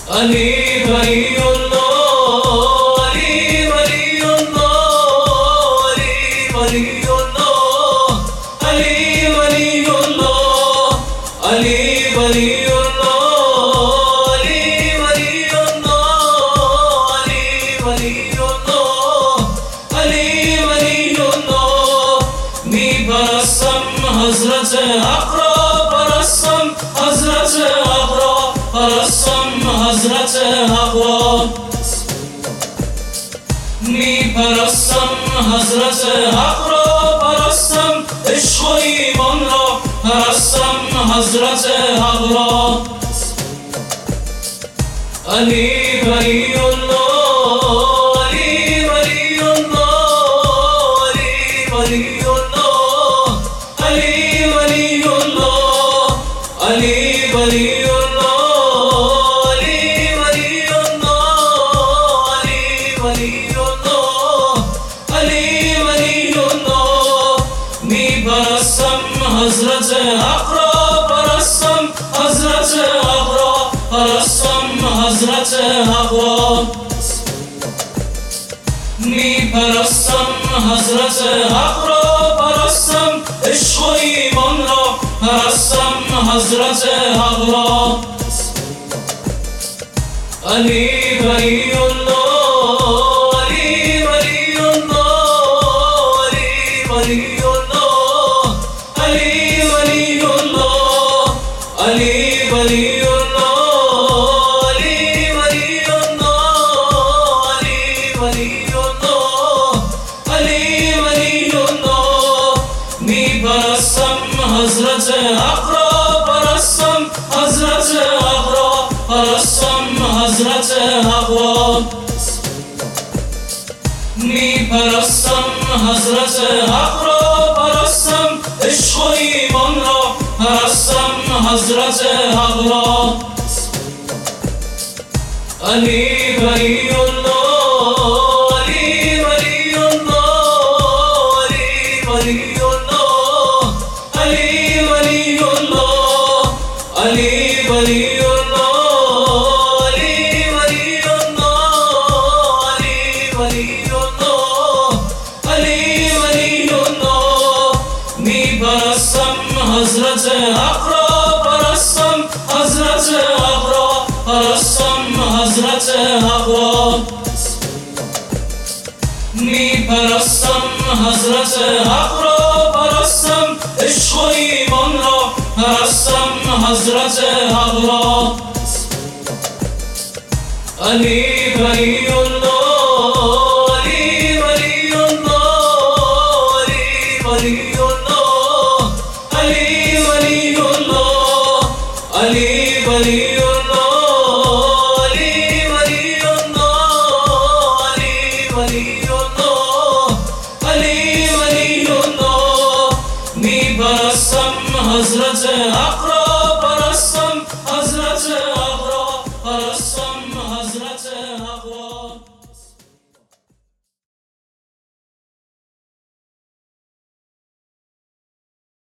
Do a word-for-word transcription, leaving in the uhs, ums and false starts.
علي ولي الله، علي ولي الله، علي ولي الله، علي ولي الله، علي ولي الله، علي ولي الله، علي ولي الله، علي ولي الله. می پرستم حضرت حق را، پرستم حضرت حق را، پرستم حضرت حق را. می پرستم حضرت حق را، پرستم عشق و ایمان را، پرستم حضرت حق را. علی ولی الله، علی ولی الله، علی ولی الله، علی ولی الله، علی ولی الله، علی ولی الله، علی ولی الله، علی ولی الله. می پرستم حضرت حق را، پرستم حضرت حق را، پرستم حضرت حق را. می پرستم حضرت حق را، پرستم عشق و ایمان را، پرستم حضرت حق را. علی ولی الله، علی ولی الله، علی ولی الله، علی ولی الله، علی ولی الله، علی ولی الله، علی ولی الله، علی ولی الله. می پرستم حضرت حق را، پرستم حضرت حق را، پرستم حضرت حق را. می پرستم حضرت حق را، پرستم عشق و ایمان را، پرستم حضرت حق را. علی ولی الله، علی ولی الله، علی ولی الله، علی ولی الله، علی ولی الله، علی ولی الله، علی ولی الله، علی ولی الله. می پرستم حضرت حق را، پرستم حضرت حق را، پرستم حضرت حق را. می پرستم حضرت حق را، پرستم عشق و ایمان را، پرستم حضرت حق را. علی ولی الله، علی ولی الله، علی ولی الله، علی ولی الله، علی ولی الله، علی ولی الله، علی ولی الله، علی ولی الله. می پرستم حضرت حق را،